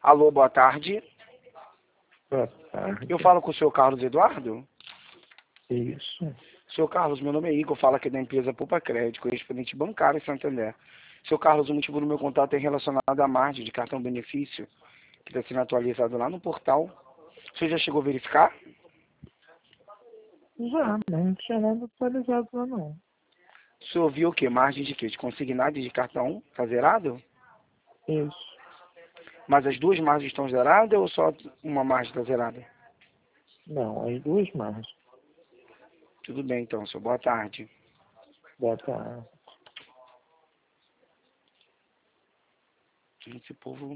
Alô, boa tarde. Boa tarde. Eu falo com o senhor Carlos Eduardo? Isso. Senhor Carlos, meu nome é Igor, falo aqui da empresa Poupa Crédito, correspondente bancário em Santander. Senhor Carlos, o motivo do meu contato é relacionado à margem de cartão benefício, que está sendo atualizado lá no portal. O senhor já chegou a verificar? Já, mas não tinha nada atualizado lá não. O senhor viu o quê? Margem de quê? De consignado e de cartão? Está zerado? Isso. Mas as duas margens estão zeradas ou só uma margem está zerada? Não, as duas margens. Tudo bem então, senhor. Boa tarde. Boa tarde. Esse povo